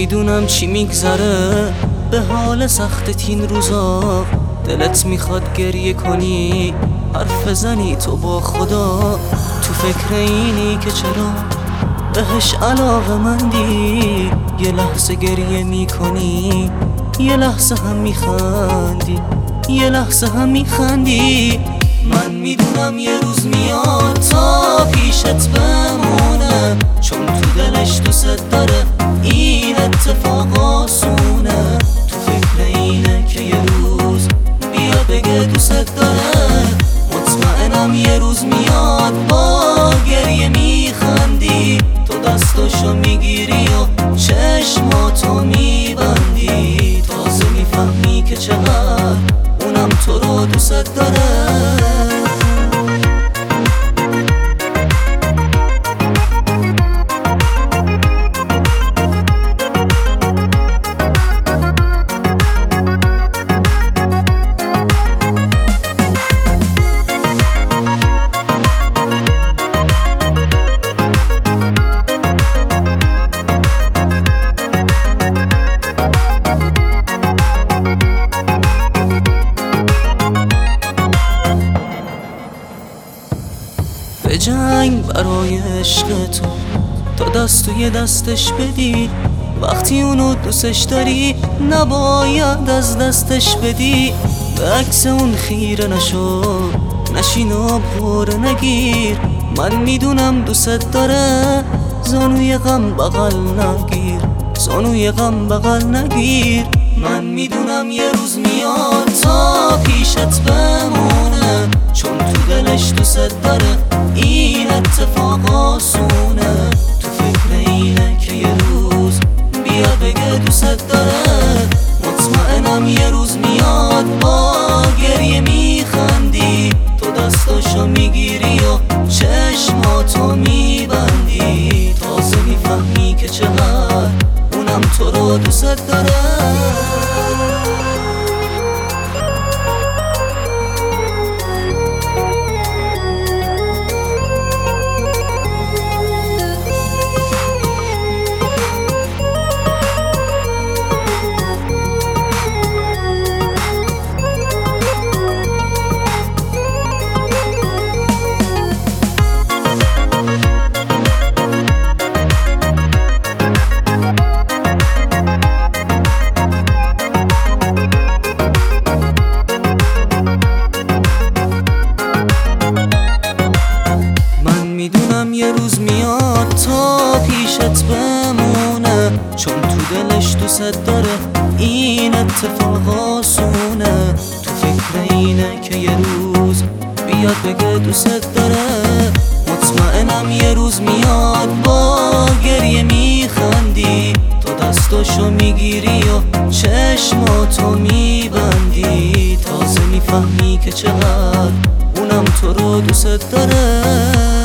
نمیدونم چی میگذره به حال سختت این روزا. دلت میخواد گریه کنی، حرف بزنی تو با خدا. تو فکر اینی که چرا بهش علاقه‌مندی، یه لحظه گریه میکنی، یه لحظه هم میخندی، یه لحظه هم میخندی. من میدونم یه روز میاد تا پیشت بمونه، چون تو دلش دوست داره این اتفاق آسونه. تو فکر اینه که یه روز بیاد بگه دوست داره. مطمئنم یه روز میاد با گریه میخندی، تو دستاشو میگیری و چشماتو میبندی. تازه میفهمی که چقدر اونم تو رو دوست داره. به جنگ برای عشق تو تا دست توی دستش بدی. وقتی اونو دوستش داری نباید از دستش بدی. به عکس اون خیره نشو، نشین و پر نگیر. من میدونم دوست داره، زانوی غم بغل نگیر، زانوی غم بغل نگیر. من میدونم یه روز میاد تا پیشت بمونه، چون تو دلش دوست داره این اتفاق آسونه. تو فکر اینه که یه روز بیاد بگه دوست داره. مطمئنم یه روز میاد با گریه میخندی، تو دستاشو میگیری و چشماتو میبندی. تازه میفهمی که چقدر اونم تو رو دوست داره. میدونم یه روز میاد تا پیشت بمونه، چون تو دلش دوست داره این اتفاق آسونه. تو فکر اینه که یه روز بیاد بگه دوست داره. مطمئنم یه روز میاد با گریه میخندی، تو دستاشو میگیری و چشماتو میبندی. تازه میفهمی که چقدر اونم تو رو دوست داره.